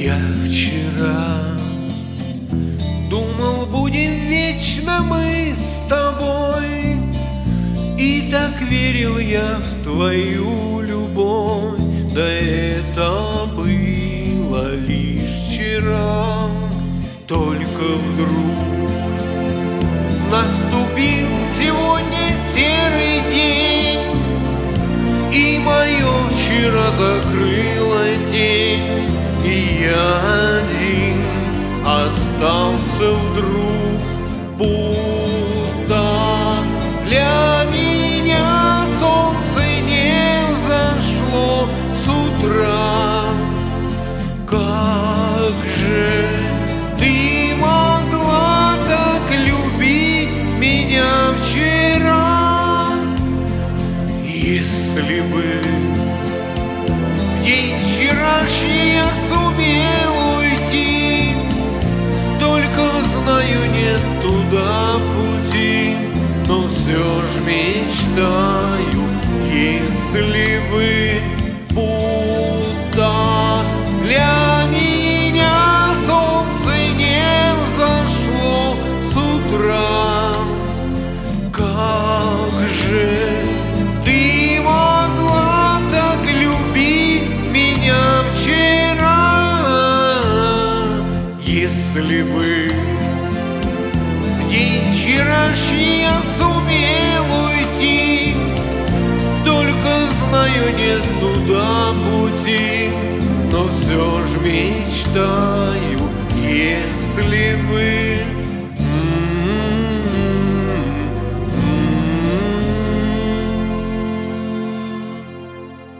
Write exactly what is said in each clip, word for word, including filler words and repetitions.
Я вчера думал, будем вечно мы с тобой, и так верил я в твою любовь. Да это было лишь вчера. Только вдруг наступил сегодня серый день, и мое вчера закрыла тень, и я один остался вдруг, будто для меня солнце не взошло с утра. Как же ты могла так любить меня вчера? Если бы в день вчерашний я сумел уйти, только знаю, нет туда пути, но все ж мечтаю, если бы будто для меня солнце не взошло с утра. Как же ты могла так любить меня вчера? Если бы в день вчерашний я сумел уйти, только знаю, нет туда пути, но все ж мечтаю, если бы.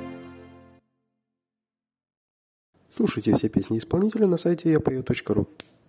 Слушайте все песни исполнителя на сайте я пою точка ру.